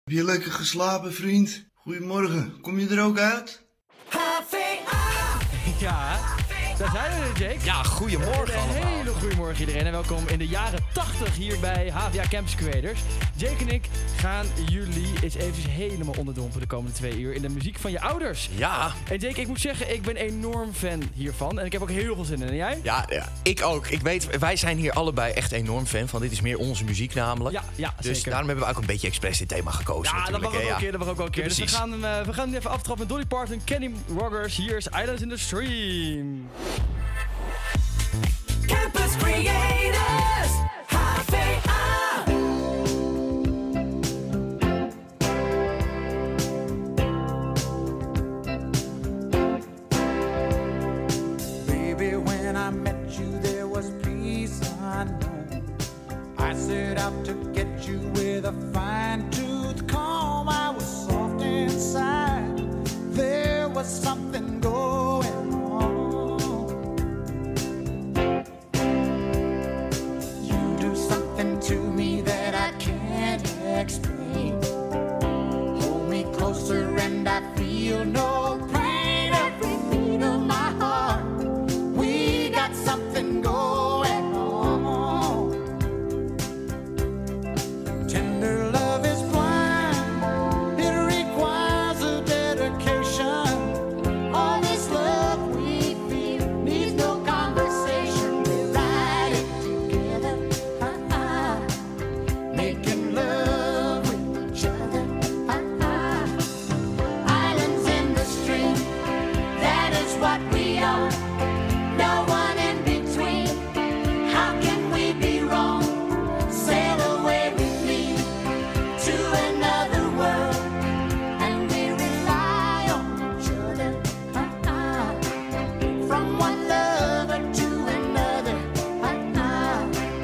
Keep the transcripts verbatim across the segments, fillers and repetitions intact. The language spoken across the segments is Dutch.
Heb je lekker geslapen, vriend? Goedemorgen. Kom je er ook uit? H V A! Ja, daar zijn we weer, Jake. Ja, goedemorgen Een allemaal. hele goedemorgen iedereen en welkom in de jaren tachtig hier bij H V A Campus Creators. Jake en ik gaan jullie eens even helemaal onderdompelen de komende twee uur in de muziek van je ouders. Ja. En Jake, ik moet zeggen, ik ben enorm fan hiervan en ik heb ook heel veel zin in. En jij? Ja, ja, ik ook. Ik weet, wij zijn hier allebei echt enorm fan van. Dit is meer onze muziek namelijk. Ja, ja, dus zeker. daarom hebben we ook een beetje expres dit thema gekozen. Ja, dat mag ook hè, wel een ja. keer, dat mag ook wel een keer. Ja, dus we precies. gaan, uh, we gaan even aftrappen met Dolly Parton, Kenny Rogers. Hier is Islands in the Stream. Campus Creators, H V A. Baby, when I met you, there was peace unknown. I set out to get you with a fine-tooth comb. I was soft inside. There was something going on. You do something to me that I can't explain. Hold me closer and I feel no pain. Every beat of my heart, we got something going on. Tender love is blind, it requires a dedication. All this love we feel needs no conversation. We ride it together, uh-uh. Making love with each other, uh-uh. Islands in the stream, that is what we are. No one in between. How can we be wrong? Sail away with me to another world, and we rely on each other, uh-uh. From one lover to another, uh-uh.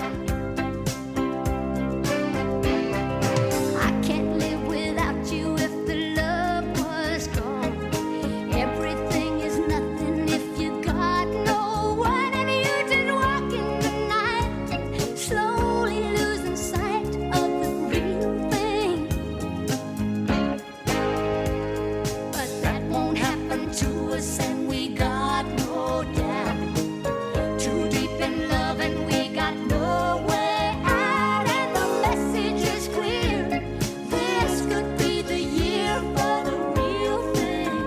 I can't live without you if the love was gone. Everything is nothing if you got no one, and you just walk in the night, slowly losing sight of the real thing. But that won't happen to us, and we got no doubt. Too deep in love, and we got no way out, and the message is clear. This could be the year for the real thing.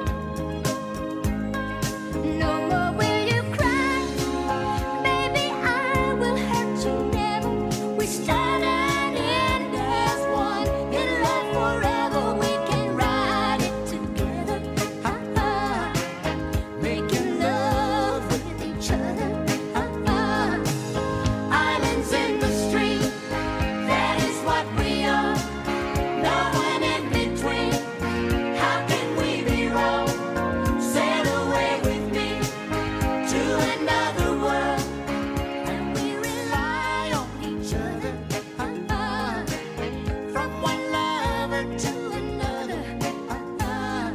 No more will you cry, baby, I will hurt you never. We start and end as one, in love forever. We can ride it together, uh-uh. Making love with each other, uh-uh. Islands in the stream, that is what we are. No one in between. How can we be wrong? Sail away with me to another world, and we rely on each other, uh-uh. From one lover to another, uh-uh.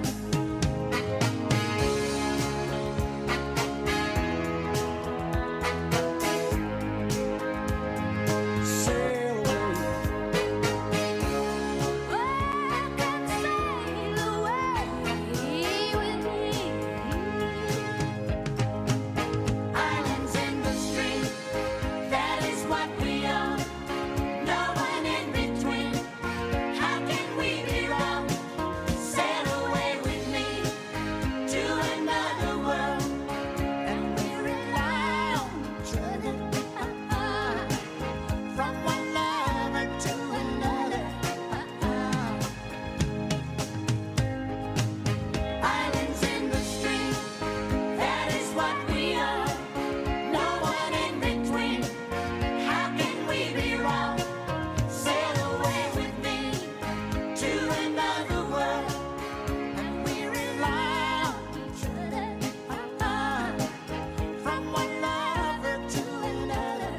Sail away. Come sail away with me. Islands in the stream, that is what we are. No one in between. How can we be wrong? Sail away with me to another world, and we rely on each other, uh-uh. From one lover to another, uh-uh. Islands in the stream, that is what we are. No one in between. How can we be wrong? Sail away with me to another world, and we rely on each other, uh-uh. From one lover to another,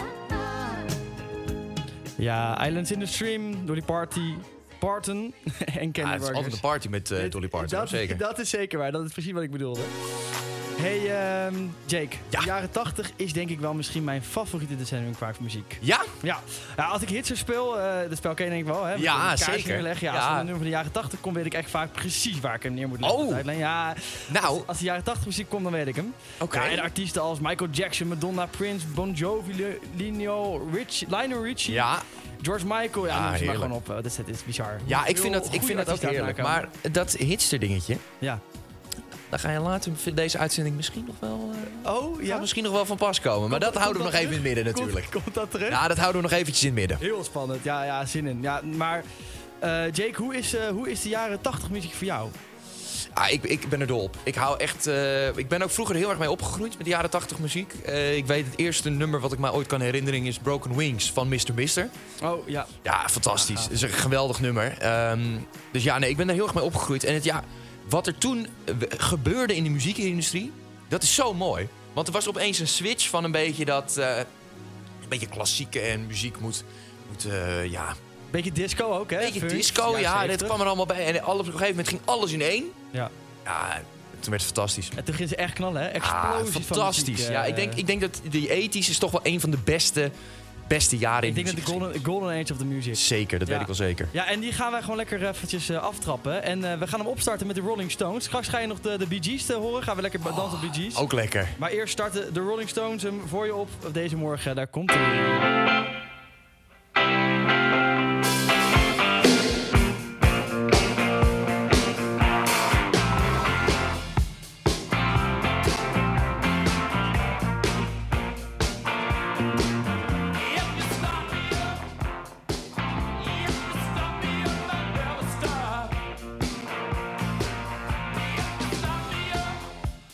uh-uh. Ja, Islands in the Stream, Dolly Party, Parton en Kenny Ja, het is Rogers. altijd een party met eh, Dolly Parton, dat, zeker. Dat is zeker waar, dat is precies wat ik bedoelde. Hey ehm, Jake, Ja. de jaren tachtig is denk ik wel misschien mijn favoriete decennium qua muziek. Ja? Ja, ja als ik hits speel, uh, dat spel ken je denk ik wel, hè? Met Ja, een kaars zeker. neerleggen. Ja, Ja. als er een nummer van de jaren tachtig komt, weet ik echt vaak precies waar ik hem neer moet leggen. Oh. op de tijdlijn. Ja, Nou, als de jaren tachtig muziek komt, dan weet ik hem. oké. Ja, en artiesten als Michael Jackson, Madonna, Prince, Bon Jovi, Le- Lionel Richie, Lionel Richie, Ja, George Michael. Ja, Ah, noem ze maar heerlijk. gewoon op. Uh, dat, is, dat is bizar. ja ik Hoeveel vind dat, ik goede vind dat ook artiesten heerlijk. daarna Maar dat hitster dingetje, Ja. daar ga je later in deze uitzending misschien nog wel, eh, Oh, gaat ja. misschien nog wel van pas komen. Maar dat Komt- houden we komt nog even in het midden natuurlijk. Komt, komt dat terecht? Ja, dat houden we nog eventjes in het midden. Heel spannend. Ja, ja, zin in. Ja, maar eh, Jake, hoe is, eh, hoe is de jaren tachtig muziek voor jou? Ah, ik, ik ben er dol op. Ik hou echt. eh, ik ben ook vroeger heel erg mee opgegroeid met de jaren tachtig muziek. Eh, ik weet het eerste nummer wat ik me ooit kan herinneren is Broken Wings van mister Mister. Oh, ja. Ja, fantastisch. Ja. Het is een geweldig nummer. Ehm, dus ja, nee, ik ben er heel erg mee opgegroeid. En het, ja, wat er toen eh, gebeurde in de muziekindustrie, dat is zo mooi. Want er was opeens een switch van een beetje dat. eh, een beetje klassieke en muziek moet. moet eh, ja, Beetje disco ook, hè? een beetje Funk, disco. jaren Ja, dat zeventig. kwam er allemaal bij. En alles, op een gegeven moment ging alles in één. Ja. Ja, toen werd het fantastisch. En toen ging ze echt knallen, hè? Ah, Explosies van fantastisch. muziek, eh. ja, ik denk, ik denk dat die ethisch is toch wel een van de beste, beste jaren Ik in denk dat de golden, golden age of the music. Zeker, dat Ja. weet ik wel zeker. Ja, en die gaan wij gewoon lekker eventjes eh, aftrappen. En eh, we gaan hem opstarten met de Rolling Stones. Straks ga je nog de, de Bee Gees te horen. Gaan we lekker dansen op Bee Gees. Ook lekker. Maar eerst starten de Rolling Stones hem voor je op deze morgen. Daar komt hij.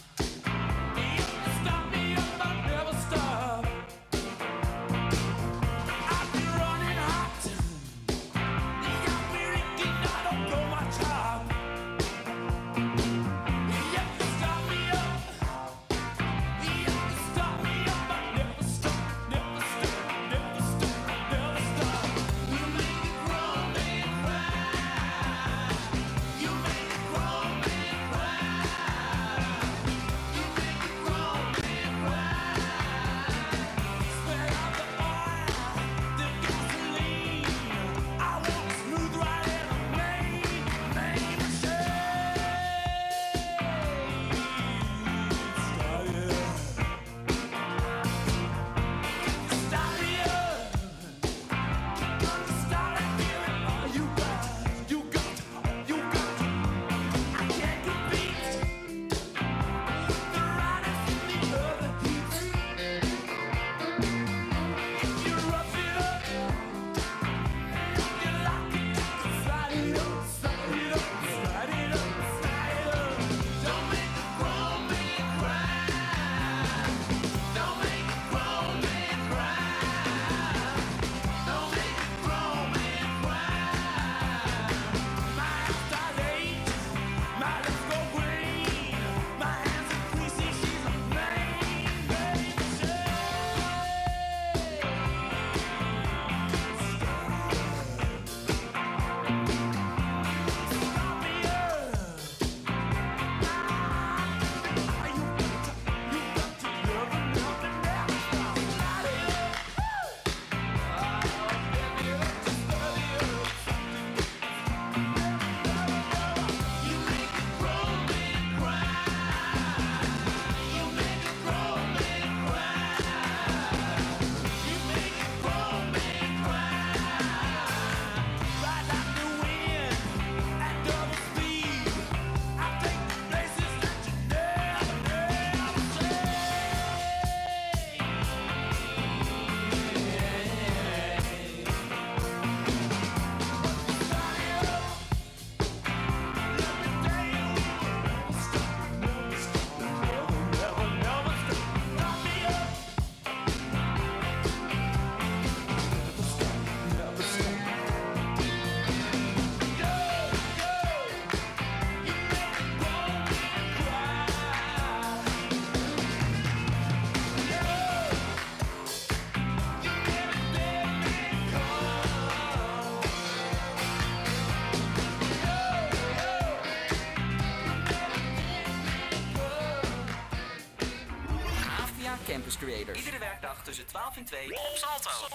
Stop me up, I'll never stop. Campus Creators. Iedere werkdag tussen twaalf en twee op Salto.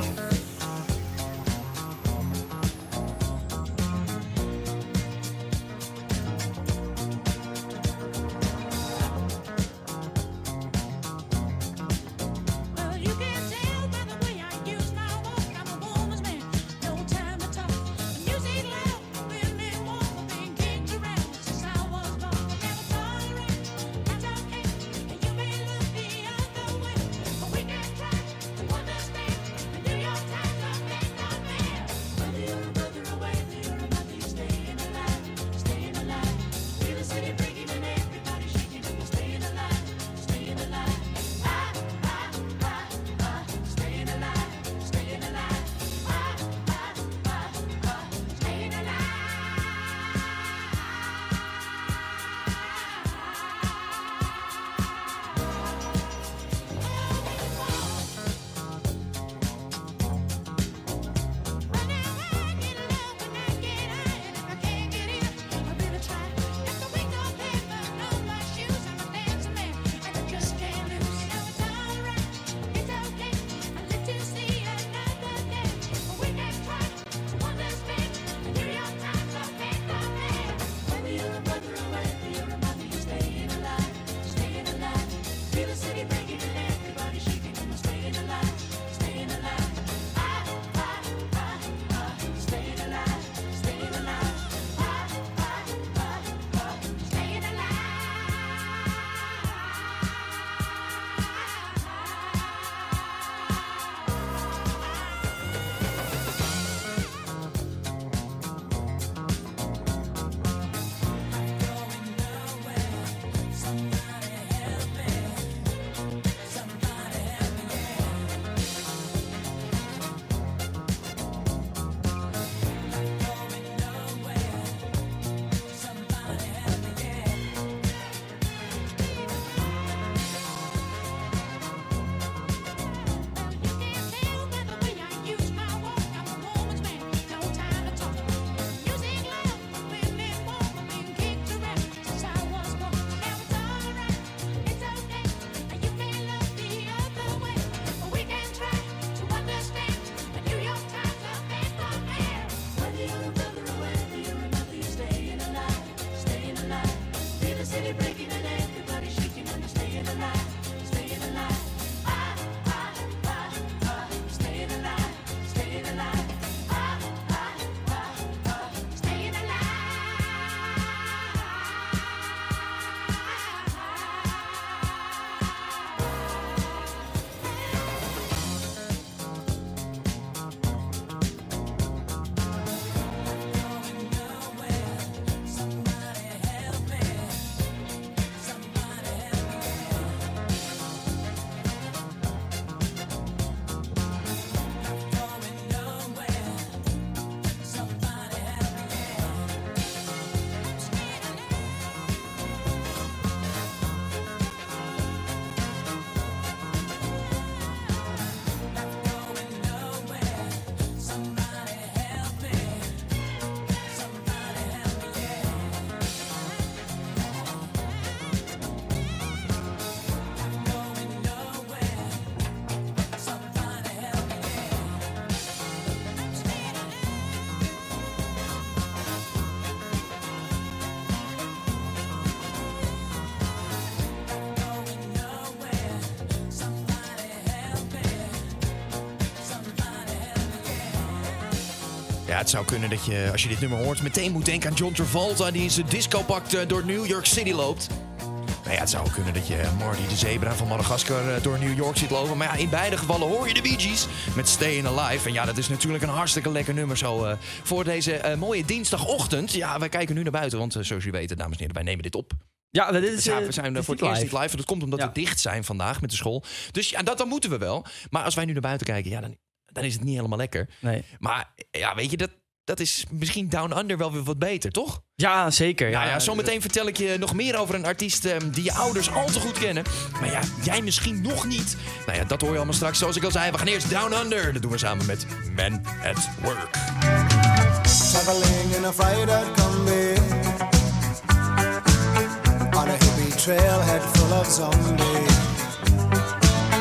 Ja, het zou kunnen dat je, als je dit nummer hoort, meteen moet denken aan John Travolta die in zijn discopak uh, door New York City loopt. Nou ja, het zou kunnen dat je Marty de zebra van Madagaskar uh, door New York ziet lopen. Maar ja, in beide gevallen hoor je de Bee Gees met Stayin' Alive. En ja, dat is natuurlijk een hartstikke lekker nummer zo uh, voor deze uh, mooie dinsdagochtend. Ja, wij kijken nu naar buiten, want uh, zoals jullie weten, dames en heren, wij nemen dit op. Ja, dit is, ja, we zijn uh, voor het eerst niet live. En dat komt omdat ja. we dicht zijn vandaag met de school. Dus ja, dat dan moeten we wel. Maar als wij nu naar buiten kijken, ja, dan, dan is het niet helemaal lekker. Nee. Maar ja, weet je, dat, dat is misschien Down Under wel weer wat beter, toch? Ja, zeker. Ja, ja, ja, zometeen vertel ik je nog meer over een artiest um, die je ouders al te goed kennen. Maar ja, jij misschien nog niet. Nou ja, dat hoor je allemaal straks. Zoals ik al zei, we gaan eerst Down Under. Dat doen we samen met Man at Work. Traveling in a fried-out combi on a hippie trailhead full of zombies.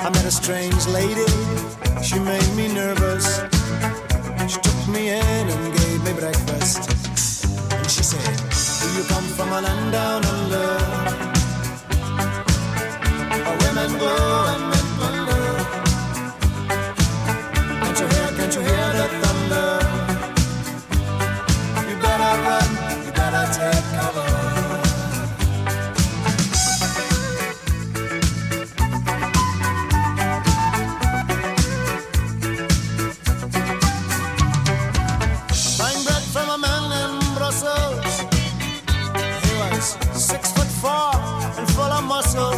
I met a strange lady, she made me nervous. She took me in and gave me breakfast. And she said, do you come from a land down under? Where women go and men wonder. Can't you hear, can't you hear the thunder? You better run, you better take cover. Six foot four and full of muscle.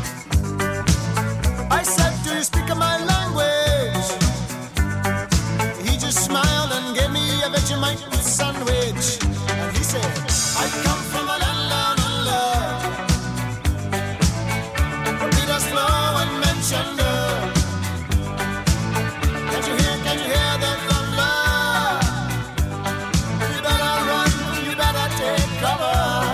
I said, do you speak my language? He just smiled and gave me a Vegemite sandwich. And he said, I come from a land down under, where Peter's flow and mentioned. Can't you hear, can't you hear the thunder? You better run, you better take cover.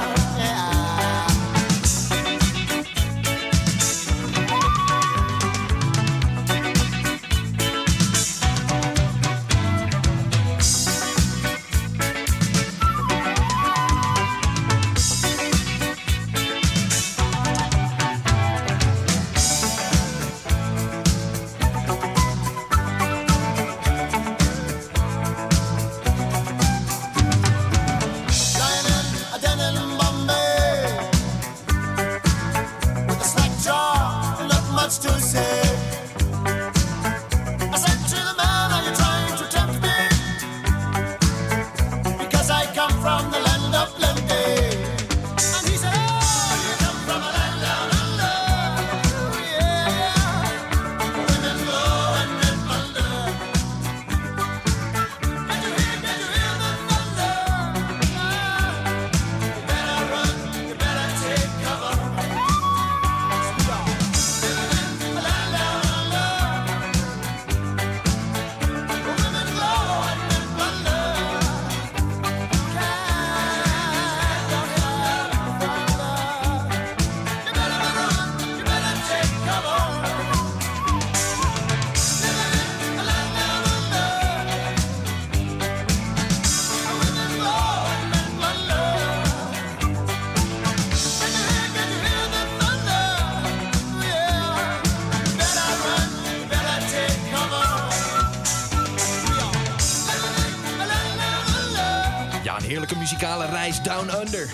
Muzikale reis Down Under.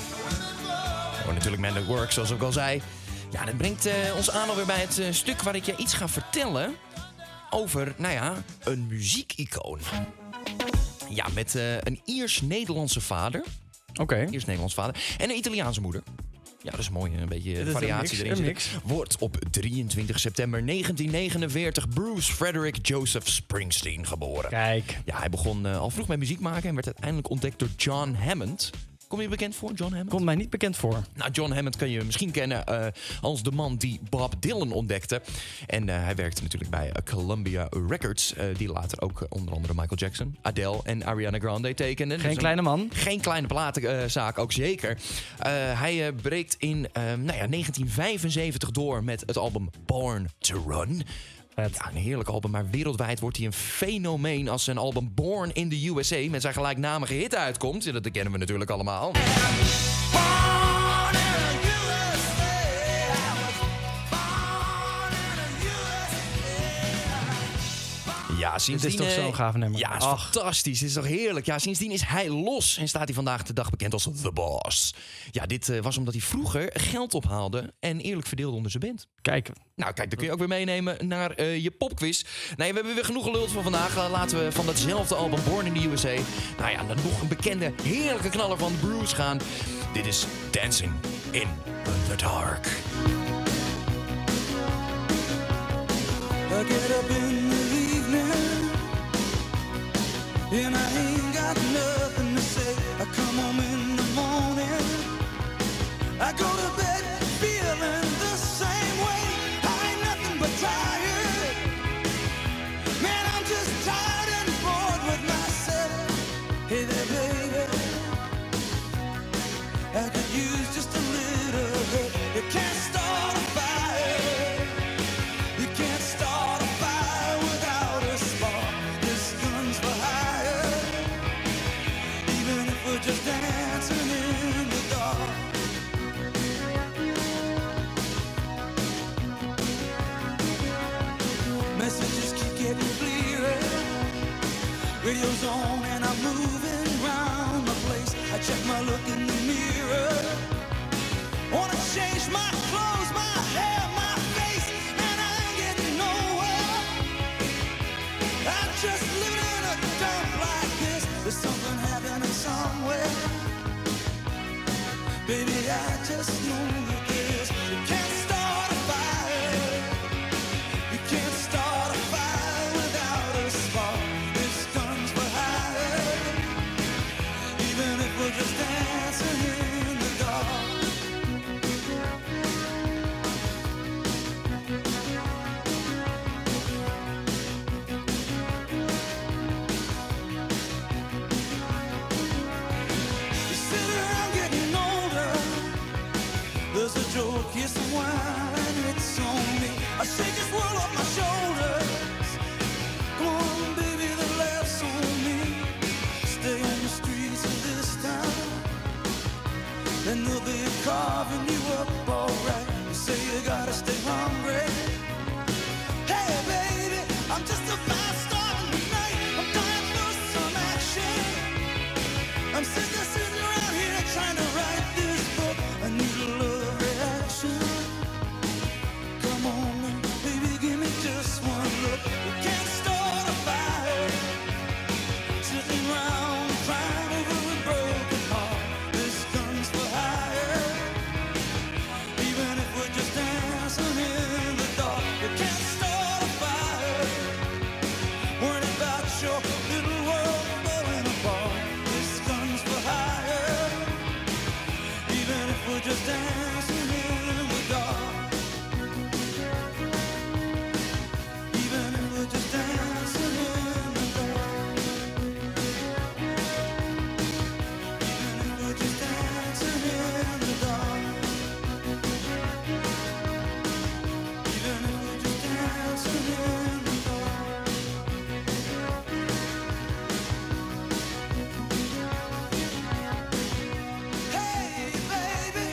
Oh, natuurlijk Man at Work, zoals ik al zei. Ja, dat brengt uh, ons aan alweer bij het uh, stuk waar ik je iets ga vertellen over, nou ja, een muziekicoon. Ja, met uh, een Iers-Nederlandse vader. Oké. Okay. Iers-Nederlandse vader. En een Italiaanse moeder. Ja, dat is mooi, een beetje variatie een erin mix, zitten. Wordt op drieëntwintig september negentien negenenveertig Bruce Frederick Joseph Springsteen geboren. Kijk. Ja, hij begon uh, al vroeg met muziek maken en werd uiteindelijk ontdekt door John Hammond. Kom je bekend voor, John Hammond? Komt mij niet bekend voor. Nou, John Hammond kan je misschien kennen uh, als de man die Bob Dylan ontdekte. En uh, hij werkte natuurlijk bij uh, Columbia Records, uh, die later ook uh, onder andere Michael Jackson, Adele en Ariana Grande tekenden. Geen dus kleine man. Geen kleine platenzaak, uh, ook zeker. Uh, hij uh, breekt in uh, nou ja, negentien vijfenzeventig door met het album Born to Run. Ja, een heerlijk album, maar wereldwijd wordt hij een fenomeen als zijn album Born in the U S A met zijn gelijknamige hit uitkomt. Ja, dat kennen we natuurlijk allemaal. Ja, sindsdien, dit is toch zo'n gaaf nummer. Ja, is fantastisch. Dit is toch heerlijk. Ja, sindsdien is hij los en staat hij vandaag de dag bekend als The Boss. Ja, dit uh, was omdat hij vroeger geld ophaalde en eerlijk verdeelde onder zijn band. Kijk. Nou, kijk, dan kun je ook weer meenemen naar uh, je popquiz. Nou, we hebben weer genoeg geluld voor vandaag. Uh, laten we van datzelfde album Born in the U S A... nou ja, naar nog een bekende, heerlijke knaller van Bruce gaan. Dit is Dancing in the Dark. I get up in the evening and I ain't got nothing to say. I come home in the morning, I go to bed feeling the same way. I ain't nothing but tired, man, I'm just tired and bored with myself. Hey there baby, I could use just a little bit. You can't start a fire, you can't radio's on and I'm moving round the place. I check my look in the mirror. Wanna change my clothes, my hair, my face, and I ain't getting nowhere. I'm just living in a dump like this. There's something happening somewhere. Baby, I just know that this. You can't start a fire. You can't start a fire without a spark. This gun's for hire. Even if we're just dancing in the dark. You sit around getting older. There's a joke, here's some wine, it's on me. I shake this world off my shoulders. Come on, baby, the laughs on me. Stay on the streets of this town, and they'll be carving you up alright. You say you gotta stay hungry. Hey, baby, I'm just a fast star in the night. I'm dying for some action. I'm sitting, sitting around here trying to write this book. I need a love reaction. Come on, baby, give me just one look. You can't start a fire. Sitting around crying over a broken heart. This gun's for hire. Even if we're just dancing in the dark. You can't start a fire. Worrying about your little world falling apart. This gun's for hire. Even if we're just dancing in the dark. Even if we're just dancing in the dark. Even if we're just dancing in the dark. Even if we're just dancing in the dark. Hey, baby.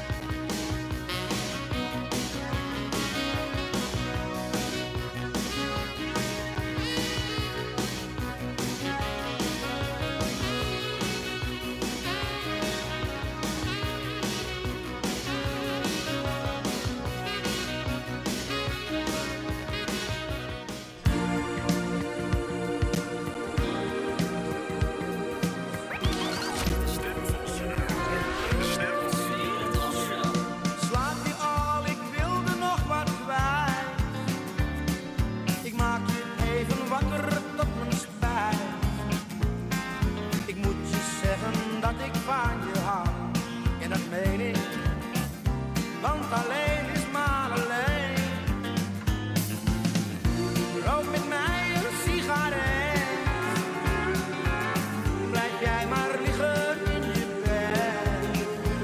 Slaap je al, ik wilde nog wat kwijt. Ik maak je even wakker tot mijn spijt. Ik moet je zeggen dat ik van je hou. En dat meen ik, want alleen is maar alleen. Rook met mij een sigaret. Blijf jij maar liggen in je bed.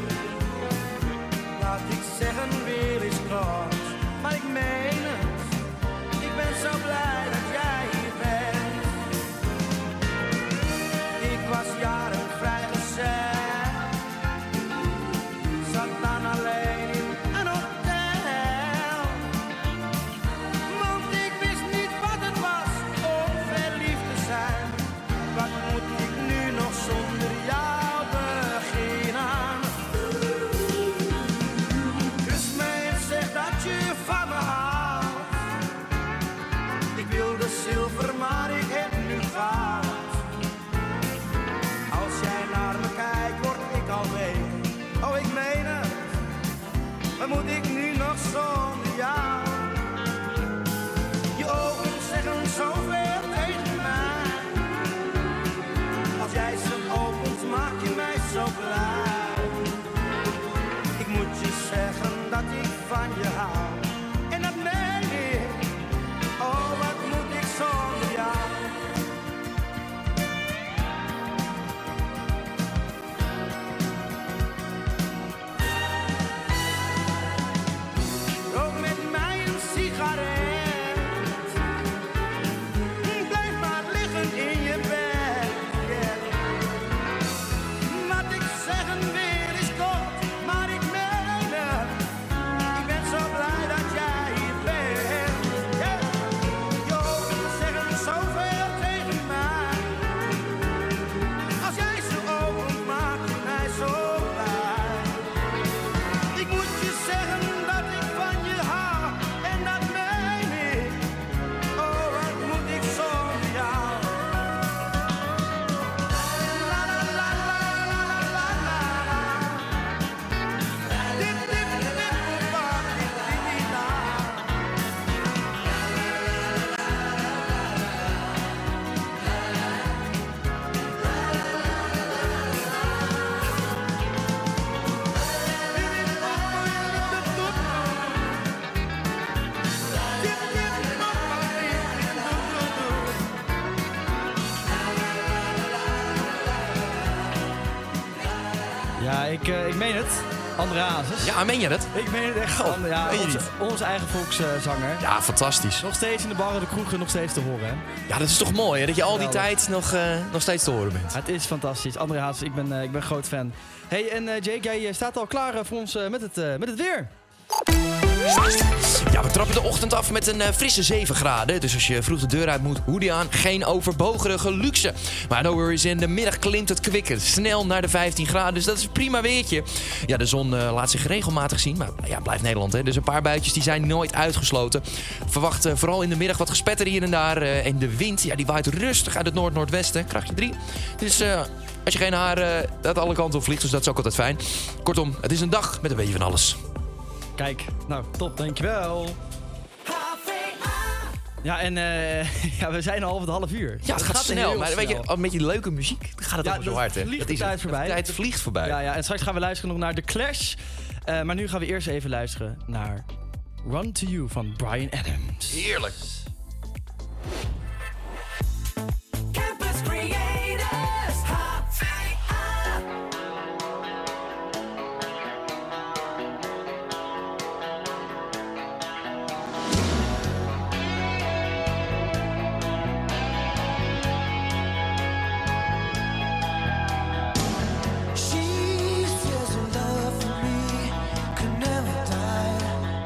Laat ik zeggen, weer is kort, maar ik meen het. Ik ben zo blij dat jij hier bent. Ik was jaren vrijgezel, zat dan alleen in een hotel. Want ik wist niet wat het was om verliefd te zijn. Wat moet ik nu nog zonder jou beginnen? Kus me en zeg dat je van me houdt. Ik wilde zilver, maar ik heb nu goud. Als jij naar me kijkt, word ik al week. Oh, ik meen het. Wat moet ik nu nog zonder jou? Je ogen zeggen zoveel tegen mij. Als jij ze opent, maak je mij zo blij. Ik moet je zeggen dat ik van je hou. En dat meen ik. Oh, wat moet ik zonder jou? Ja, ik, uh, ik meen het. André Hazes. Ja, meen je dat? Ik meen het echt. Oh, ja, meen je onze, niet? onze eigen volkszanger. Ja, fantastisch. Nog steeds in de barren, de kroegen, nog steeds te horen. Hè? Ja, dat is toch mooi, hè? Dat je al die Geweldig. tijd nog, uh, nog steeds te horen bent. Het is fantastisch. André Hazes, ik ben, uh, ik ben groot fan. Hey, en uh, Jake, jij uh, staat al klaar uh, voor ons uh, met, het, uh, met het weer. Ja, we trappen de ochtend af met een uh, frisse zeven graden. Dus als je vroeg de deur uit moet, hoodie aan. Geen overbogerige luxe. Maar no worries, in de middag klimt het kwikken snel naar de vijftien graden. Dus dat is een prima weertje. Ja, de zon uh, laat zich regelmatig zien. Maar ja, blijft Nederland, hè. Dus een paar buitjes die zijn nooit uitgesloten. Verwacht uh, vooral in de middag wat gespetter hier en daar. Uh, en de wind, ja, die waait rustig uit het noord-noordwesten. Krachtje drie. Dus uh, als je geen haar uh, dat alle kanten op vliegt, dus dat is ook altijd fijn. Kortom, het is een dag met een beetje van alles. Kijk, nou, top, dankjewel. H V A. Ja, en uh, ja, we zijn al over het half uur. Ja, het gaat, heel snel. Maar weet je, snel. met die leuke muziek dan gaat het Ja, allemaal zo dat hard, hè? vliegt Dat de is tijd het. voorbij. De tijd vliegt voorbij. Ja, ja, en straks gaan we luisteren nog naar The Clash. Uh, maar nu gaan we eerst even luisteren naar Run To You van Bryan Adams. Heerlijk. Campus Creators. H V A. She says her love for me could never die.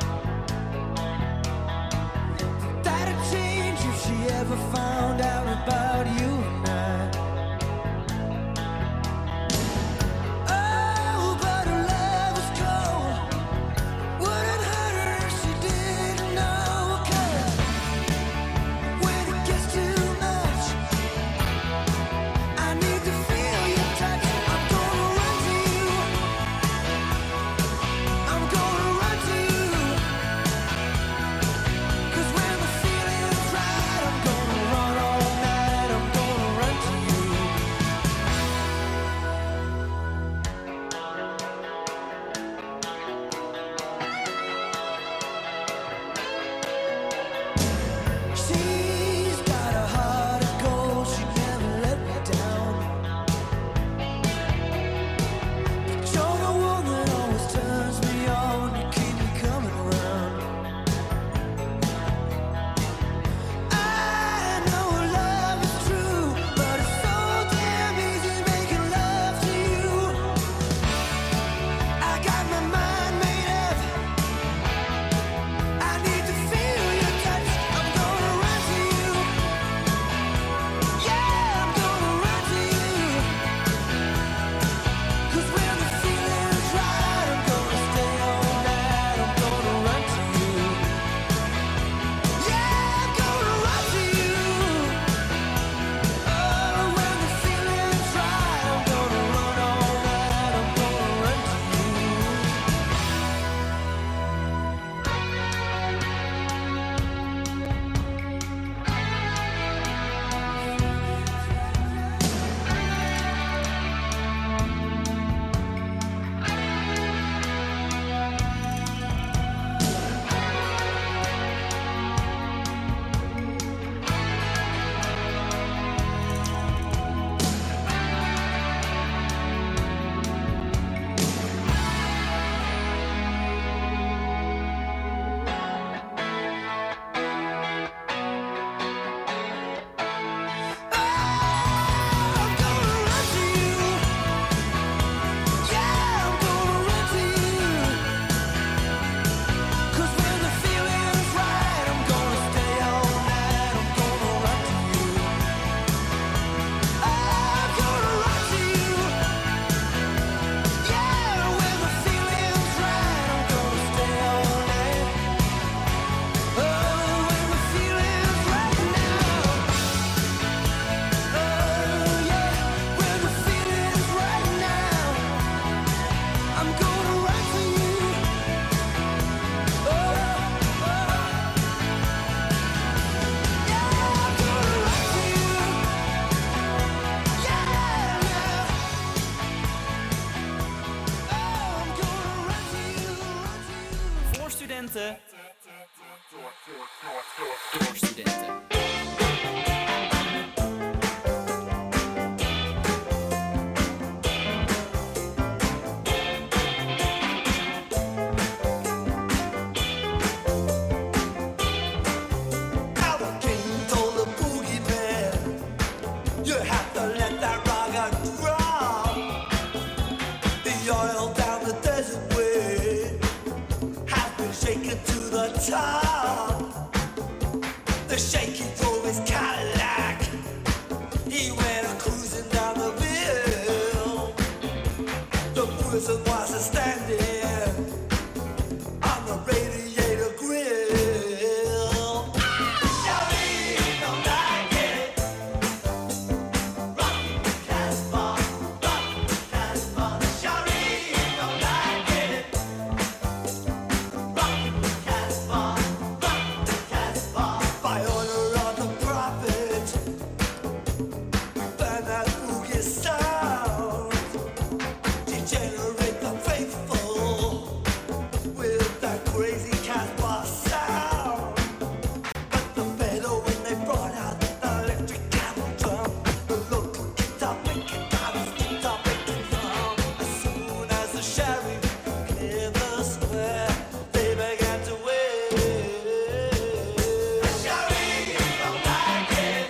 That'd change if she ever found out about you and I. Oh, but her love is cold. Wouldn't hurt her if she didn't know. 'Cause when it gets too much, I need to feel your touch. I'm gonna run to you. I'm gonna run to you. 'Cause when the feeling's right, I'm gonna run all night. I'm gonna run to you. She's got a heart of gold. She never let me down. But you're the one that always turns me on. You keep me coming around. I know love is true, but it's so damn easy making love to you. I got my mind made up. I need to feel your touch. I'm gonna run to you. Yeah, I'm gonna run to you. 'Cause when the feeling's right, I'm gonna stay all night. I'm gonna run to you. Yeah, I'm gonna run to you. Oh, when the feeling's right, I'm gonna run all night. I'm gonna run to you. I'm gonna run to you. Yeah, I'm gonna run to you. 'Cause when the feeling's right, I'm gonna stay all night. I'm gonna run to you. I'm gonna run to you. Yeah, when the feeling's right, I'm gonna stay all night. Oh, when the feeling's right now. Oh yeah, when the feeling's right now, I'm gonna run to you. Oh, oh. Yeah, I'm gonna run to you. Yeah, yeah. Oh, I'm gonna run to you, run to you. Voor studenten. Door studenten. the shaky drove his Cadillac. He went cruising down the hill. The prison was a standing on the radiator grill. Shawty don't like it. Rock the Casbah, rock the Casbah. Shawty don't like it. Rock the Casbah, rock the Casbah. By order of the prophet, burn that boogie sound. Degenerate the faithful with that crazy Casbah sound. But the better when they brought out the electric camel drum, the local guitar picking guys guitar picking drum. As soon as the sheriff cleared the square, they began to wave. The sheriff don't like it.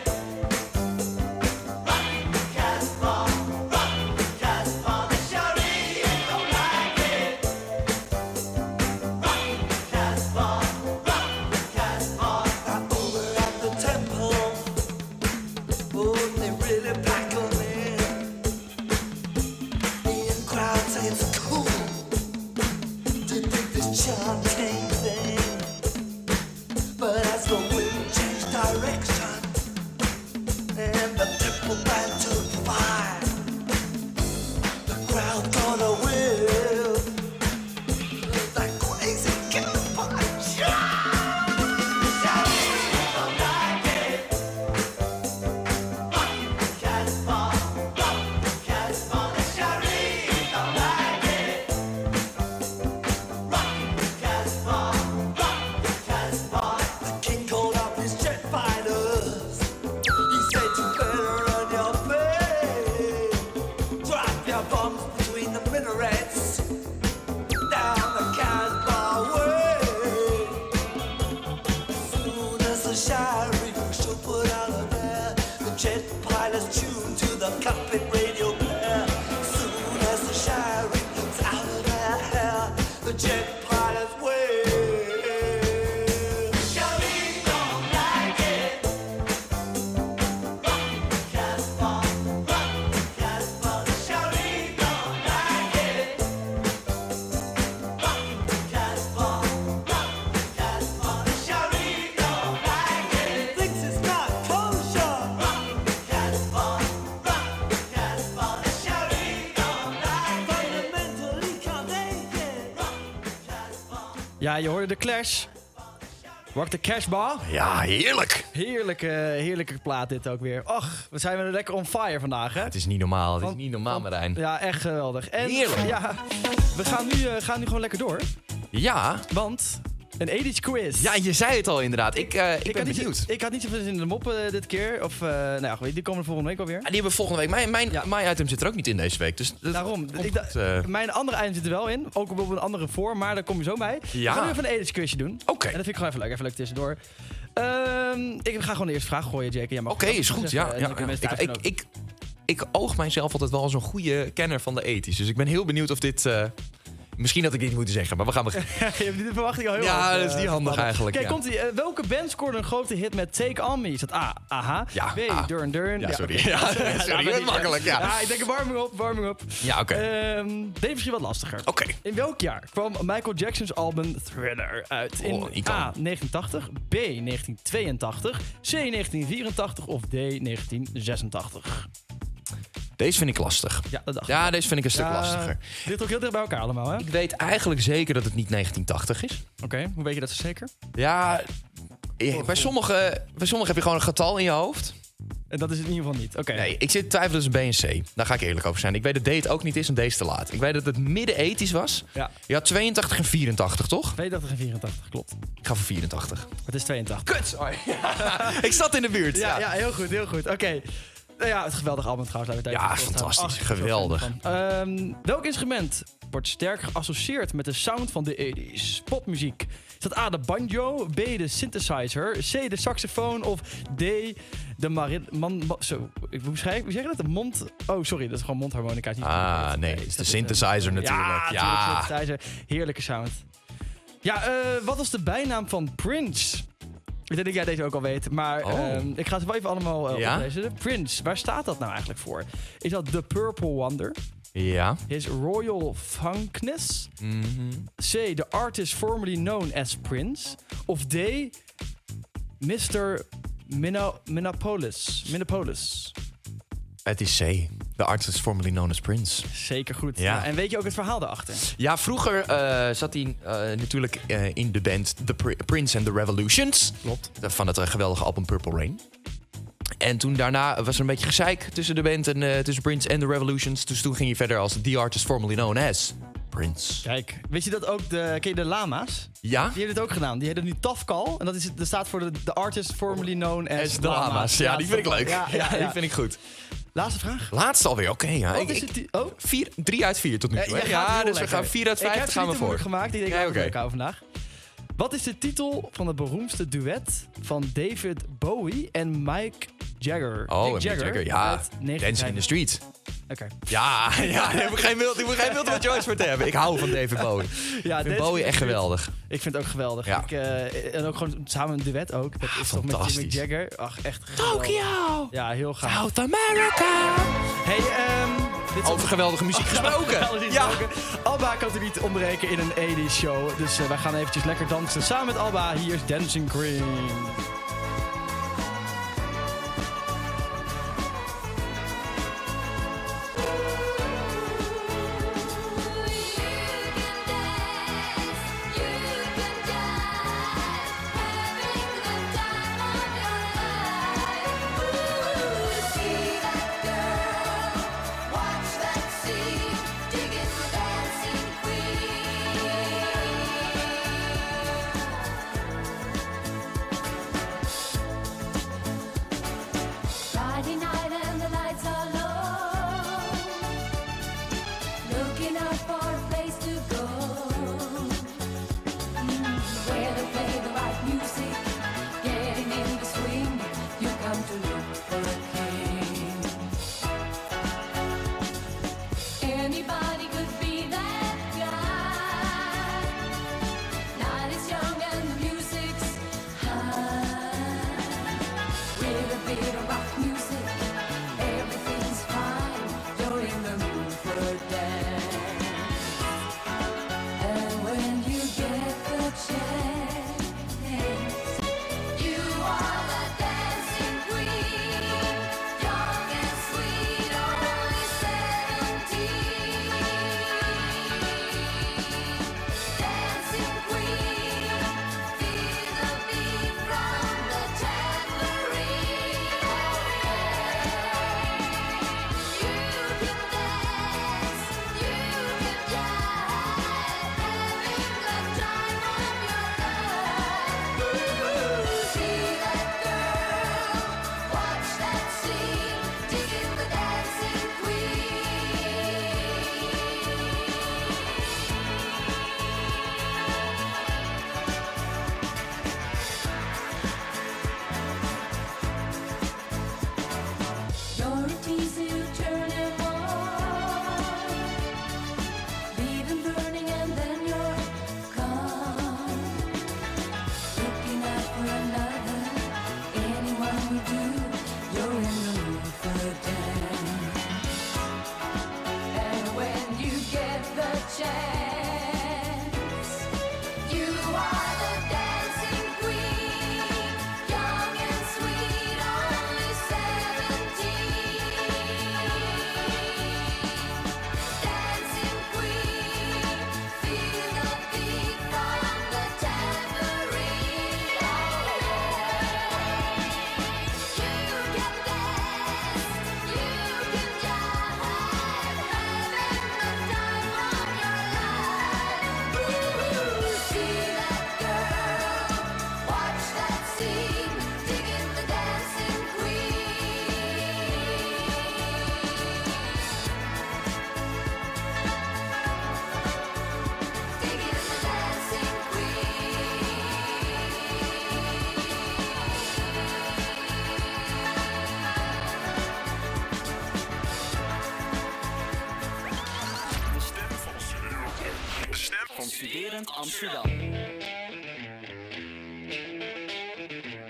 Rock the Casbah, rock the Casbah. The sheriff don't like it. Rock the Casbah, rock the Casbah. Now over at the temple, oh, they really pack 'em in. The in crowd say it's cool to think this chanting thing. But as the wind changed direction and the temple band took fire, the crowd got a whiff of that crazy campfire. Don't like it. Rock the Casbah, rock the Casbah. The sheriff don't like it. Rock the Casbah, rock the Casbah. The king called up his jet fighters. He said you better run your pay. Drop your bombs between the minarets. Down the Casbah way. As soon as the sheriff should put out of there, the jet pilots tuned to the cockpit radio player. As soon as the sheriff's out of their hair, the jet pilots wave. Sheriff don't like it. Rock the Casbah, rock the Casbah. The sheriff don't like it. Rock the Casbah, rock the Casbah. The sheriff don't like it. Thinks it's not kosher. Rock the Casbah, rock the Casbah. The sheriff don't like it. Fundamentally can't take it. Rock the Casbah. Ja, je hoorde de Clash. Rock the Casbah. Ja, heerlijk. Heerlijke, heerlijke plaat dit ook weer. Och, we zijn weer lekker on fire vandaag, hè? Het is niet normaal. Het is Van- niet normaal, Marijn. Ja, echt geweldig. En Heerlijk. ja, we gaan nu, eh, gaan nu gewoon lekker door. Ja. Want een eighties quiz. Ja, je zei het al inderdaad. Ik, eh, ik, ik ben had niet, benieuwd. Ik had niet zoveel zin in de moppen dit keer. Of, eh, nou ja, goed, die komen er volgende week alweer. Ah, die hebben we volgende week. Mijn, mijn, Ja. mijn item zit er ook niet in deze week. Dus dat Daarom. komt Ik da- goed, eh. Mijn andere eind zit er wel in. Ook op een andere vorm, maar daar kom je zo bij. Ja. We gaan nu even een eighties quizje doen. Oké. En dat vind ik gewoon even leuk. Even leuk tussendoor. Ehm, ik ga gewoon de eerste vraag gooien, Jake. Jij mag Oké, ook is goed. zeggen, Ja, en ja, dan ja. kunnen Ik, mensen thuis ik, ik, ik oog mijzelf altijd wel als een goede kenner van de ethisch. Dus ik ben heel benieuwd of dit... eh, misschien had ik dit moeten zeggen, maar we gaan beginnen. je hebt die verwachting al heel Ja, hoog, dat is eh, niet handig gespannen. eigenlijk, Kijk, ja. komt ie. Eh, welke band scoorde een grote hit met Take On Me? Is dat A, Aha. Ja, B, A. Durn Durn. Ja, sorry. oké. Ja, sorry, dat heel niet, makkelijk, ja. Ja, ik denk een warming up, warming up. Ja, oké. Ehm, deze is misschien wat lastiger. Oké. In welk jaar kwam Michael Jackson's album Thriller uit? In Oh, icoon. A, negentien tachtig, B, negentien tweeëntachtig, C, negentien vierentachtig of D, negentien zesentachtig? Deze vind ik lastig. Ja, dat dacht Ja, ik. deze vind ik een stuk Ja, lastiger. Dit ligt ook heel dicht bij elkaar allemaal, hè? Ik weet eigenlijk zeker dat het niet negentien tachtig is. Oké, hoe weet je dat zo zeker? Ja, eh, bij sommige, bij sommige heb je gewoon een getal in je hoofd. En dat is het in ieder geval niet. Oké. Nee, ik zit te twijfelen tussen B en C. Daar ga ik eerlijk over zijn. Ik weet dat D het ook niet is en D is te laat. Ik weet dat het midden ethisch was. Ja, Je had tweeëntachtig en vierentachtig, toch? tweeëntachtig en vierentachtig, klopt. Ik ga voor vierentachtig. Het is tweeëntachtig. Kut! Oh, ja. Ik zat in de buurt. Ja, Ja, ja, heel goed, heel goed. Oké. Nou ja, het geweldig album trouwens. laten we het Ja, even stilstaan. fantastisch. Ach, ik ben er zo Geweldig. fan van. Ehm, welk instrument wordt sterk geassocieerd met de sound van de eighties? Popmuziek. Is dat A, de banjo, B, de synthesizer, C, de saxofoon of D, de marin... Man, ma- zo, hoe schrijf hoe zeg je dat? De mond... Oh, sorry, dat is gewoon mondharmonica. is niet Ah, goed. nee, Oké, het is dat de een- synthesizer natuurlijk. Ja, Ja. natuurlijk, synthesizer. Heerlijke sound. Ja, eh, wat was de bijnaam van Prince? Ik denk dat jij deze ook al weet, maar Oh. ehm, ik ga ze wel even allemaal uh, Ja? oplezen. Prince, waar staat dat nou eigenlijk voor? Is dat The Purple Wonder? Ja. His Royal Funkness? Mhm. C, the artist formerly known as Prince? Of D, mister Minna- Minneapolis? Minneapolis. Het is C. The artist formerly known as Prince. Zeker goed. Ja. Nou, en weet je ook het verhaal daarachter? Ja, vroeger eh, zat hij eh, natuurlijk eh, in de band The Pri- Prince and the Revolutions. Klopt. Van het eh, geweldige album Purple Rain. En toen daarna was er een beetje gezeik tussen de band en eh, tussen Prince en The Revolutions. Dus toen ging hij verder als The artist formerly known as Prince. Kijk, wist je dat ook de, ken je de lama's? Ja? Die hebben het ook gedaan. Die heten nu Tafkal. En dat, is, dat staat voor de, de artist formerly known as, As de lama's. Ja, die vind ik leuk. Ja, ja, ja. die vind ik goed. Laatste vraag. Laatste alweer, oké. ja. Wat Ik- is ik- het? die- Oh? vier, drie uit vier tot nu Ja, toe. hè? jij gaat Ja, heel dus we lekker. gaan vier uit Ik vijf. heb gaan we het voor. moeilijk gemaakt. Ik denk Ja, dat oké. ik het vandaag. Wat is de titel van het beroemdste duet van David Bowie en Mike Jagger? Oh, Mick en Mick Jagger. Ja, uit Dancing in the Street. Oké. Ja, ja, daar heb ik geen Milton, ik geen Milton Joyce voor te hebben. Ik hou van David Bowie. Ja, Ik vind Dancing Bowie in the echt Street. geweldig. Ik vind het ook geweldig. Ja. Ik, eh, en ook gewoon samen een duet ook. Dat is toch met fantastisch. Mick Jagger. Ach, echt geweldig. Tokyo! Ja, heel gaaf. South America! Hey, ehm... dit is Over geweldige muziek gesproken. Geweldig Ja. gesproken. Alba kan er niet ontbreken in een eighties show. Dus eh, wij gaan eventjes lekker dansen samen met Alba. Hier is Dancing Queen. Friday night and the lights are low. Looking out for a place to go. Mm, where they play the right music. Getting in the swing. You come to look for a king. Anybody could be that guy. Night is young and the music's high. With a bit of rock music, everything's fine. You're in the mood for a dance. And when you get the chance, you are the dancing queen. Young and sweet, only seventeen. Dancing queen, feel the beat from the tambourine. You can dance, you can jive, having the time of your life. See that girl, watch that scene, digging the dancing queen. You're a tease you turn him on. Leave him burning and then you're gone. Looking out for another, anyone will do. You're in the mood for a dance. And when you get the chance, you are the dancing queen. Young and sweet, only seventeen. Dancing queen, feel the beat from the tambourine. You can dance, you can jive, having the time of your life. See that girl, watch that scene, digging the dancing queen. Digging the dancing De stem van Studerend. De stem van Studerend Amsterdam.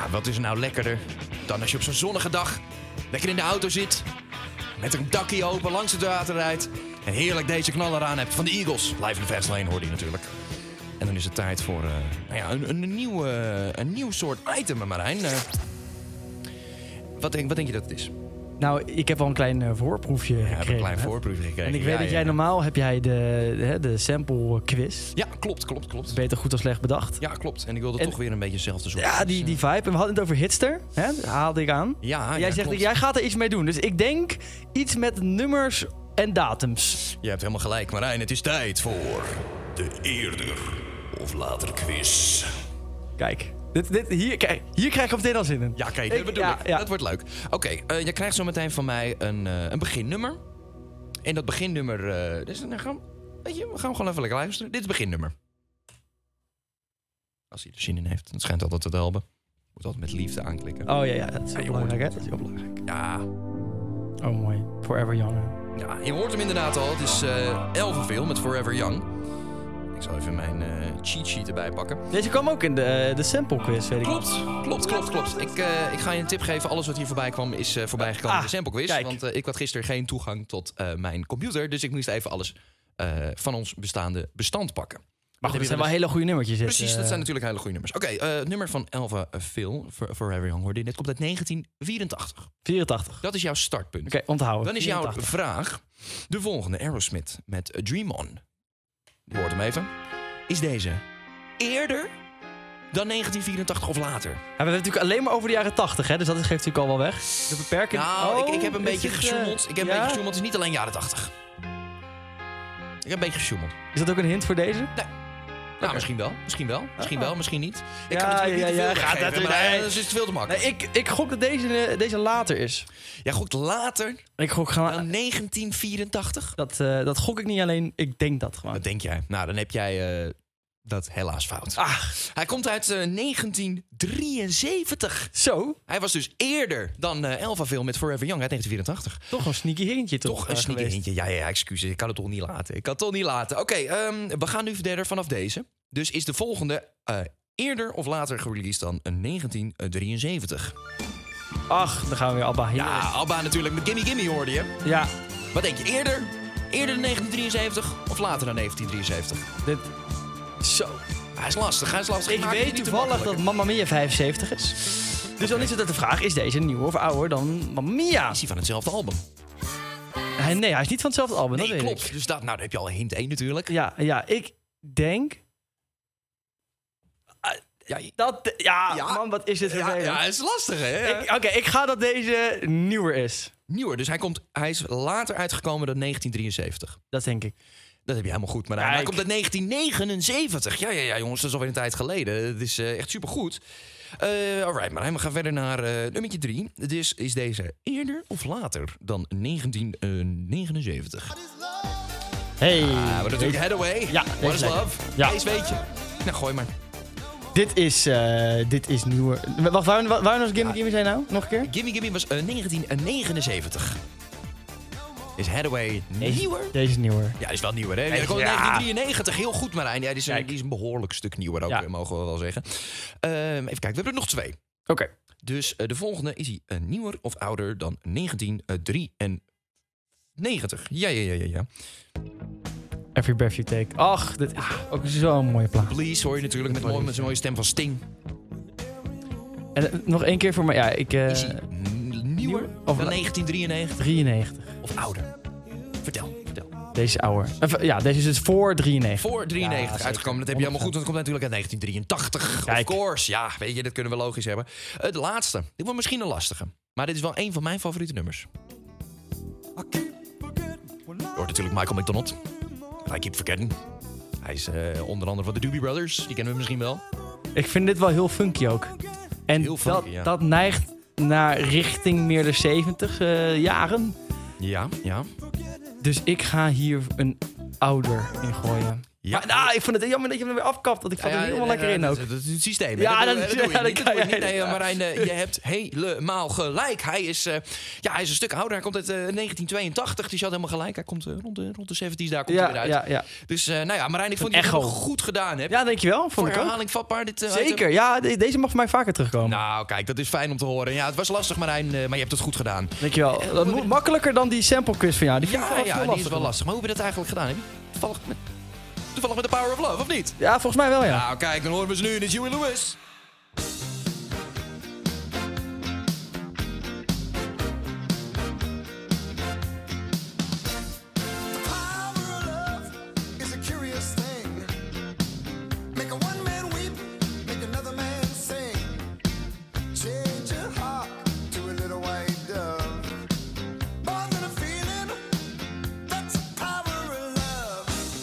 ja, wat is er nou lekkerder dan als je op zo'n zonnige dag lekker in de auto zit, met een dakje open, langs het water rijdt en heerlijk deze knaller aan hebt van de Eagles. Live in de Fast Lane hoorde je natuurlijk. En dan is het tijd voor uh, nou ja, een, een, nieuw, uh, een nieuw soort item, Marijn. Uh, wat, denk, wat denk je dat het is? Nou, ik heb al een klein uh, voorproefje Ja, ik gekregen. heb een klein hè. voorproefje gekregen. En ik Ja, weet dat ja, jij ja. normaal heb jij de, de, de sample quiz. Ja, klopt, klopt, klopt. Beter goed dan slecht bedacht. Ja, klopt. En ik wilde En- toch weer een beetje hetzelfde soort. Ja, die, die vibe. En we hadden het over Hitster. Hè? Dat haalde ik aan. Ja, jij ja, zegt, klopt. jij gaat er iets mee doen. Dus ik denk iets met nummers en datums. Je hebt helemaal gelijk, Marijn. Het is tijd voor de eerder of later quiz. Kijk, dit, dit, hier, kijk hier krijg ik meteen al zin in. Ja, kijk, Ik- dat bedoel ja, ik. ja. Dat wordt leuk. Oké, eh, je krijgt zo meteen van mij een, eh, een beginnummer. En dat beginnummer... eh dus, dan gaan, weet je, we gaan gewoon even lekker luisteren. Dit is het beginnummer. Als hij er zin in heeft. Dat schijnt altijd te helpen. Moet altijd met liefde aanklikken. Oh ja, ja, dat is heel Ja, je hoort belangrijk, hè? hem. Dat is heel belangrijk. Ja, Oh, mooi. Forever Young. hè. ja, je hoort hem inderdaad al. Het is uh, Elvenville met Forever Young. Ik zal even mijn eh, cheat sheet erbij pakken. Deze kwam ook in de, de sample quiz, weet ik. Klopt, klopt, klopt, klopt. Ik, uh, ik ga je een tip geven. Alles wat hier voorbij kwam is uh, voorbij gekomen Ah, in de sample quiz. kijk. Want uh, ik had gisteren geen toegang tot uh, mijn computer. Dus ik moest even alles uh, van ons bestaande bestand pakken. Maar Heb dat je zijn wel wel hele goede nummertjes. dit, Precies, dat eh. zijn natuurlijk hele goede nummers. Oké, okay, uh, het nummer van Elvenville, For, Forever Young hoorde je. Dit komt uit negentien vierentachtig. vierentachtig. Dat is jouw startpunt. Oké, onthouden. Dan is jouw vierentachtig. vraag de volgende. Aerosmith met A Dream On. Je hoort hem even. Is deze eerder dan negentien vierentachtig of later? Ja, we hebben het natuurlijk alleen maar over de jaren tachtig, hè? Dus dat geeft natuurlijk al wel weg. De beperking. Nou, Oh, ik, ik heb een is beetje het, eh, gesjoemeld. Ik heb een ja? beetje gesjoemeld. Het is niet alleen jaren tachtig. Ik heb een beetje gesjoemeld. Is dat ook een hint voor deze? Nou, misschien wel. Misschien wel. Misschien wel. Misschien niet. Ik Ja, kan natuurlijk ja, niet te ja, veel gaat weggeven, natuurlijk- maar nee. dat is het veel te makkelijk. Nee, ik, ik gok dat deze, eh, deze later is. Jij gokt later Ik gok gewoon... dan negentien vierentachtig? Dat, eh, dat gok ik niet alleen, ik denk dat gewoon. Wat denk jij? Nou, dan heb jij uh, dat helaas fout. Ah, Hij komt uit uh, negentien drieënzeventig. zo. Hij was dus eerder dan uh, Elvenville met Forever Young uit negentien vierentachtig. Toch een sneaky hintje toch? Toch een eh, sneaky geweest. hintje. Ja, ja, ja, excuses. Ik kan het toch niet laten. Ik kan het toch niet laten. Oké, okay, um, we gaan nu verder vanaf deze. Dus is de volgende uh, eerder of later gereleased dan uh, negentien drieënzeventig. Ach, dan gaan we weer Abba. Hier Ja, is- Abba natuurlijk. Met Gimme Gimme hoorde je. ja, Wat denk je? Eerder? Eerder dan negentien drieënzeventig of later dan negentien drieënzeventig? dit... Zo. Hij is lastig. Hij is lastig. Ik maak het weet niet te toevallig dat makkelijk. Mamma Mia vijfenzeventig is. Dus dan is het de vraag, is deze nieuwer of ouder dan Mamma Mia? Is hij van hetzelfde album? Hij, nee, hij is niet van hetzelfde album, Nee, dat weet klopt. ik. Dus dat, nou, dan heb je al hint één natuurlijk. Ja, ja, ik denk... Ja, je- Dat, ja, Ja. man, wat is dit ja, vervelend. ja, het is lastig, hè? Ik- Oké, ik ga dat deze nieuwer is. Nieuwer. Dus hij, komt, hij is later uitgekomen dan negentien drieënzeventig. Dat denk ik. Dat heb je helemaal goed. Maar hij Kijk. komt uit negentien negenenzeventig. Ja, ja, ja, jongens, dat is alweer een tijd geleden. Het is uh, echt supergoed. Uh, alright, maar we gaan verder naar uh, nummertje drie. Dus is deze eerder of later dan negentien negenenzeventig? Hey. Ah, maar natuurlijk Hathaway. Ja, What deze is lekker. love? Ja. Deze weet je. Nou, gooi maar. Dit is, eh, dit is nieuwer. Wacht, waar, waar, waar was Gimme Gimme zijn nou? Nog een keer? Gimme Gimme was uh, negentien negenenzeventig. Is Hathaway Deze- nieuwer? Deze is nieuwer. Ja, die is wel nieuwer, hè? Ja, Deze- die komt in ja. negentien drieënnegentig. Heel goed, Marijn. Ja, die, is een, Kijk. die is een behoorlijk stuk nieuwer ook, Ja. eh, mogen we wel zeggen. Ehm, even kijken, we hebben er nog twee. Oké. Dus uh, de volgende is hij uh, nieuwer of ouder dan negentien drieënnegentig. Ja, ja, ja, ja, ja. Every Breath You Take. Ach, dit is ook zo'n mooie plaat. Please hoor je natuurlijk met, mooi, met zijn mooie stem van Sting. En eh, nog één keer voor mij. Ja, ik... eh, Is hij n- nieuwer Of dan la- negentien drieënnegentig drieënnegentig. of ouder? Vertel, vertel. Deze is ouder. Of, ja, deze is dus voor drieënnegentig. Voor drieënnegentig Ja, uitgekomen. Dat zeker. heb je helemaal goed, want het komt natuurlijk uit negentien drieëntachtig. Kijk. Of course. Ja, weet je, dat kunnen we logisch hebben. Het laatste. Dit wordt misschien een lastige. Maar dit is wel een van mijn favoriete nummers. Je hoort natuurlijk Michael McDonald. I Keep Forgetting. Hij is uh, onder andere van de Doobie Brothers. Die kennen we misschien wel. Ik vind dit wel heel funky ook. En Heel funky, dat, ja. dat neigt naar richting meer de zeventig eh, jaren. Ja, ja. Dus ik ga hier een ouder in gooien. Ja, Maar, nou, ik vond het jammer dat je hem weer afkapt. Want ik vond Ja, er helemaal ja, lekker ja, in dat- ook. Dat, dat is het systeem. hè? Ja, dat, dat- doe- dat doe je ja, niet. dat Dat doe kan je niet. jij Nee, niet. Marijn, eh, je hebt helemaal gelijk. Hij is, eh, ja, hij is een stuk ouder. Hij komt uit eh, negentien tweeëntachtig. Dus je had helemaal gelijk. Hij komt eh, rond, de, rond de zeventig, daar komt hij weer Ja, uit. ja, ja. Dus uh, nou ja, Marijn, ik vond dat je echo. het goed gedaan hebt. Ja, dankjewel. Voor Vond ik ook. herhaling vatbaar. Dit, uh, item. Zeker. Ja, de- deze mag voor mij vaker terugkomen. Nou, kijk, dat is fijn om te horen. Ja, het was lastig, Marijn, uh, maar je hebt het goed gedaan. Dankjewel. Dat moet makkelijker dan die sample quiz van jou. Die vind ik Ja, wel ja, veel die is lastiger. wel lastig. Maar hoe heb je dat eigenlijk gedaan? Heb je toevallig met, toevallig met de Power of Love, of niet? Ja, volgens mij wel, ja. Nou, kijk, dan horen we ze nu. Dit is Huey Lewis. Power of love is a curious thing. Make a one man weep, make another man sing. Change your heart to a little white dove. More than a feeling, that's the power of love.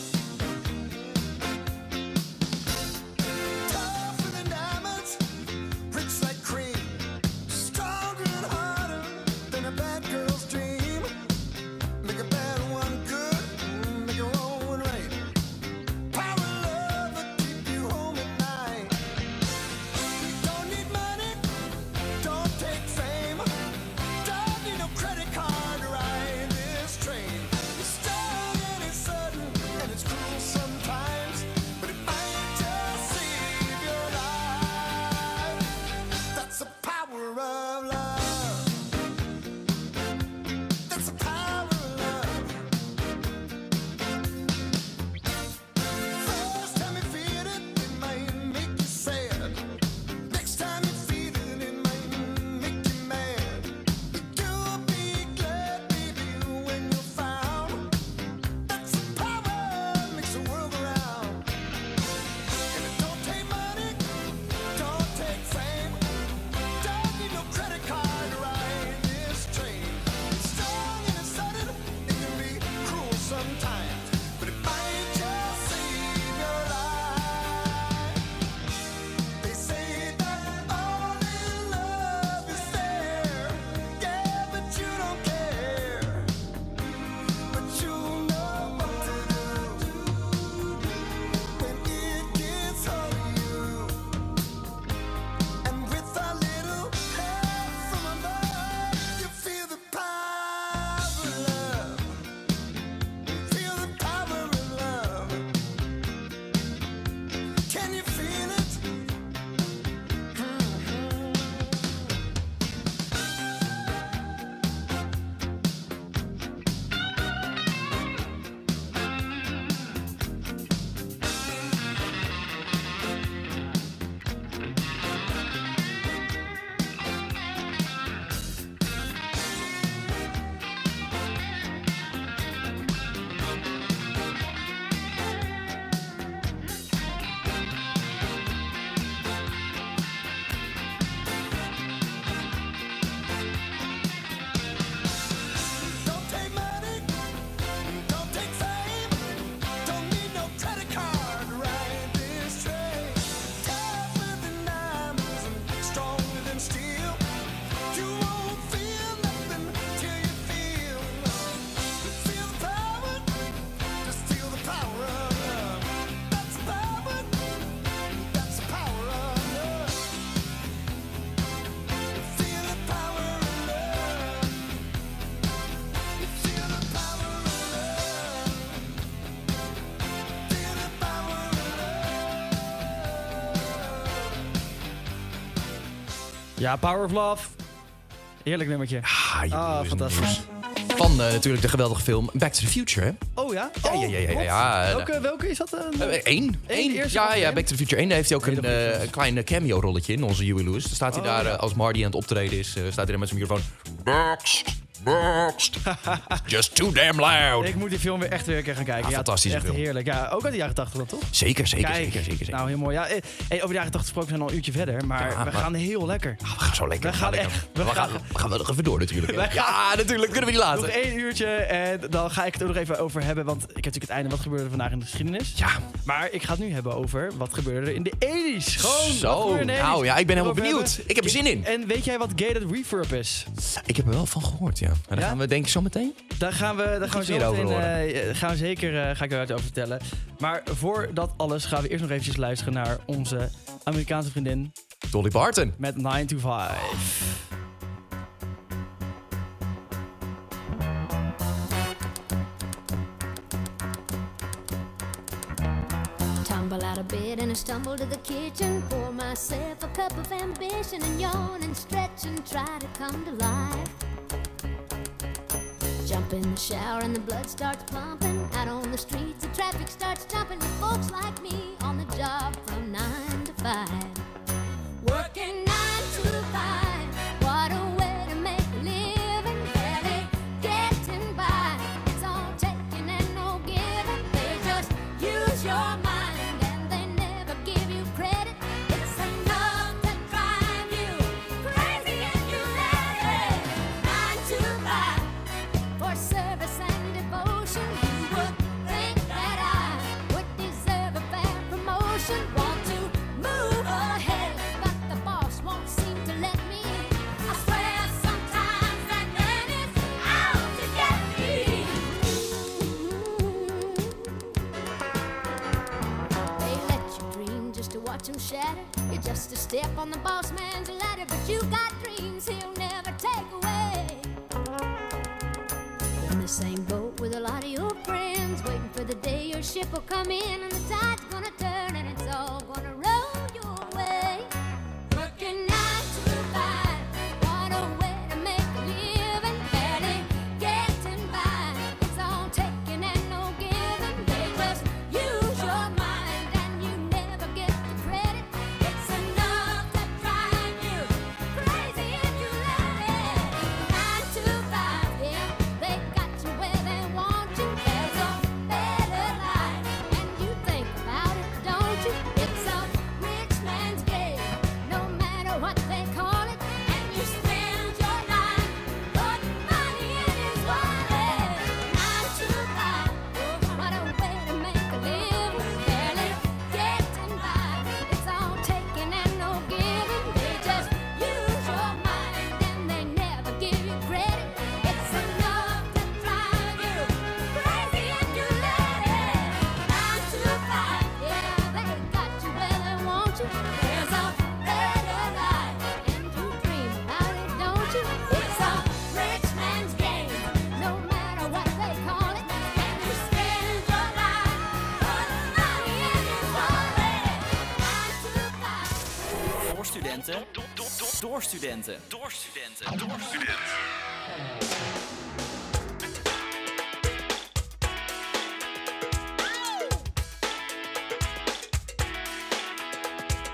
Tougher than diamonds, rich like cream. Stronger and harder than a bad girl's dream. Make a bad one good, make a wrong one right. Power of love will keep you home at night. Don't need money, don't take fame. Don't need no credit card to ride this train. It's strong and it's sudden and it's cruel sometimes, but it might just save your life. That's the power of love. That's the power of love. First time you feel it, it might make you sad. Next time you feel it, it might make you mad. But you'll be glad, baby, when you're found. That's the power makes the world go round. And it don't take money, don't take fame. Don't need no credit card to ride this train. It's strong and it's sudden, it can be cruel sometimes, but it might just save your life. They say that all in love is fair, yeah, but you don't care. But you know what to do when it gets hold of you. And with a little help from above, you feel the power of love. Feel the power of love. Can you feel it? Don't take money, don't take fame, don't need no credit card to ride this train. Tougher than diamonds and stronger than steel. You won't feel nothing till you feel love. Feel the power, just feel the power of love. That's the power, that's the power of love. Feel the power of love. You feel the power of love. Feel the power of love. Ja, Power of Love. Heerlijk nummertje. Ah, Huey Ah, Lewis fantastisch. Van uh, natuurlijk de geweldige film Back to the Future, hè? Oh ja? Ja, Oh, ja, ja, ja, wat? ja. Welke, welke is dat? eh? Uh, Eén. Eén. eerste Ja, aflevering? ja, Back to the Future één. Daar heeft hij ook een, Hele goede eh, films. een klein cameo-rolletje in, onze Huey Lewis. Dan staat hij Oh, daar ja. eh, als Marty aan het optreden is. eh, staat hij daar met zijn microfoon. Next, next. Just too damn loud. Ik moet die film weer echt weer een keer gaan kijken. Ah, ja, fantastische echt film. heerlijk. Ja, ook uit de jaren tachtig dan, toch? Zeker, zeker, Kijk, zeker, zeker. zeker. Nou, heel mooi. Ja, eh, hey, over de jaren tachtig gesproken zijn we al een uurtje verder. Maar Ja, we maar- gaan heel lekker. Ah, we gaan zo lekker. We gaan lekker. echt- We, we gaan, gaan- we gaan wel nog even door natuurlijk. hè. Wij gaan- Ja, natuurlijk. Kunnen we niet laten. Nog één uurtje en dan ga ik het er nog even over hebben. Want ik heb natuurlijk het einde. Wat gebeurde er vandaag in de geschiedenis? Ja. Maar ik ga het nu hebben over wat gebeurde er in de tachtiger. Gewoon. wat Zo, gebeurde in de nou tachtiger. ja, ik ben helemaal Erover benieuwd. hebben. Ik heb er zin in. En weet jij wat gated reverb is? Ik heb er wel van gehoord, ja. En dan Ja? gaan we denk ik zo meteen. Daar gaan we, daar gaan we meer zo over meteen, horen. eh, gaan we zeker eh, ga ik eruit over vertellen. Maar voor dat alles gaan we eerst nog eventjes luisteren naar onze Amerikaanse vriendin Dolly Parton. met nine to five. Tumble out of bed and I stumble to the kitchen. Pour myself a cup of ambition and yawn and stretch and try to come to life. Jump in the shower and the blood starts pumping. Out on the streets, the traffic starts jumping with folks like me on the job from nine to five. Working nine to five, what a way to make a living. Barely getting by, it's all taking and no giving. They just use your mind and they never give you credit. It's enough to drive you crazy and you let it. Nine to five, for service and devotion. You would think that I would deserve a fair promotion. Want to move ahead, but the boss won't seem to let me. I swear sometimes that man is out to get me. They let you dream just to watch him shatter. You're just a step on the boss man's ladder, but you got dreams he'll never take away. In the same boat with a lot of your friends, waiting for the day your ship will come in and the tide's gonna turn and it's all gonna roll your way. Working nine to five, what a way to make a living. Barely getting by, it's all taking and no giving. They just use your mind and you never get the credit. It's enough to drive you crazy and you let it. Nine to five, yeah, they got you where they want you. There's a better life, and you think about it, don't you? It's a rich man's game, no matter what they call it. And you spend your life putting money in his wallet. Nine to five, what a way to make a living. Barely getting by, it's all taking and no giving. They just use your mind and they never give you credit. It's enough to drive you crazy and you let it. Nine to five, yeah, they got you where they want you. There's a better life, and you dream about it, don't you? It's a rich man's game, no matter what they call it. And you spend your life putting money in his wallet. Nine to five. Door studenten. Door studenten. Door studenten. Door studenten.